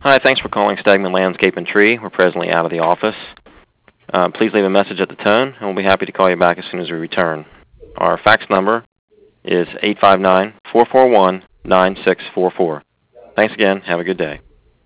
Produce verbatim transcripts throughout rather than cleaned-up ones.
Hi, thanks for calling Stegman Landscape and Tree. We're presently out of the office. Uh, please leave a message at the tone, and we'll be happy to call you back as soon as we return. Our fax number is eight five nine, four four one, nine six four four. Thanks again. Have a good day.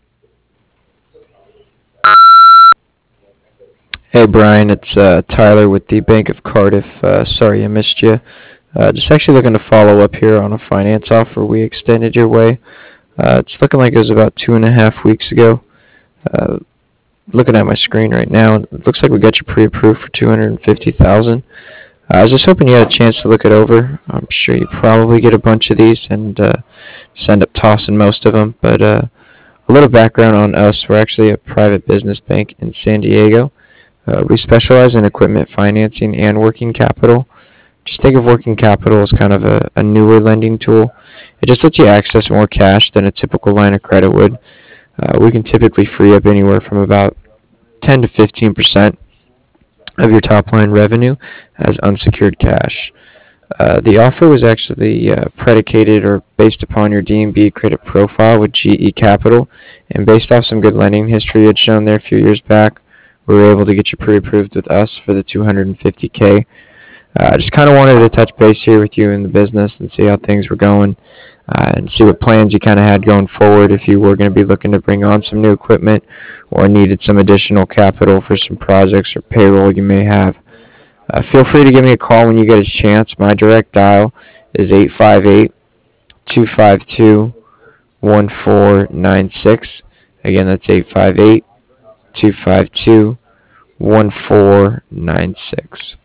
Hey Brian, it's uh, Tyler with the Bank of Cardiff. Uh, sorry I missed you. Uh, just actually looking to follow up here on a finance offer we extended your way. Uh, it's looking like it was about two and a half weeks ago. Uh, looking at my screen right now, it looks like we got you pre-approved for two hundred fifty thousand dollars. Uh, I was just hoping you had a chance to look it over. I'm sure you probably get a bunch of these and uh, just end up tossing most of them. But uh, a little background on us: we're actually a private business bank in San Diego. Uh, we specialize in equipment financing and working capital. Just think of working capital as kind of a, a newer lending tool. It just lets you access more cash than a typical line of credit would. Uh, we can typically free up anywhere from about ten to fifteen percent of your top line revenue as unsecured cash. Uh, the offer was actually uh, predicated or based upon your D and B credit profile with G E Capital, and based off some good lending history you had shown there a few years back, we were able to get you pre-approved with us for the two hundred fifty K. I uh, just kind of wanted to touch base here with you in the business and see how things were going, uh, and see what plans you kind of had going forward if you were going to be looking to bring on some new equipment or needed some additional capital for some projects or payroll you may have. Uh, feel free to give me a call when you get a chance. My direct dial is eight five eight, two five two, one four nine six. Again, that's eight five eight, two five two, one four nine six.